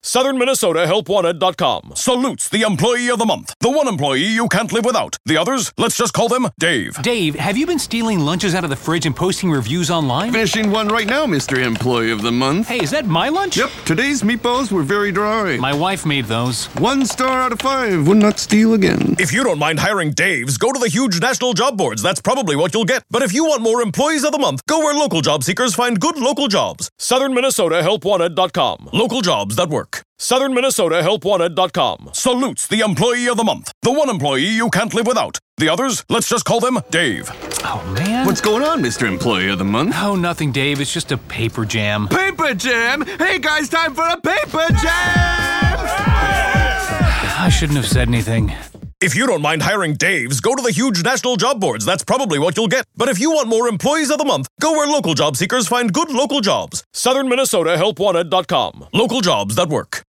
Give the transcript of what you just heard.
Southern Minnesota HelpWanted.com salutes the Employee of the Month. The one employee you can't live without. The others, let's just call them Dave. Dave, have you been stealing lunches out of the fridge and posting reviews online? Finishing one right now, Mr. Employee of the Month. Hey, is that my lunch? Yep, today's meatballs were very dry. My wife made those. 1 star out of 5. Would not steal again. If you don't mind hiring Daves, go to the huge national job boards. That's probably what you'll get. But if you want more Employees of the Month, go where local job seekers find good local jobs. Southern Minnesota HelpWanted.com. Local jobs that work. Southern Minnesota HelpWanted.com salutes the Employee of the Month. The one employee you can't live without. The others, let's just call them Dave. Oh, man. What's going on, Mr. Employee of the Month? Oh, nothing, Dave. It's just a paper jam. Paper jam? Hey, guys, time for a paper jam! I shouldn't have said anything. If you don't mind hiring Daves, go to the huge national job boards. That's probably what you'll get. But if you want more Employees of the Month, go where local job seekers find good local jobs. Southern Minnesota HelpWanted.com. Local jobs that work.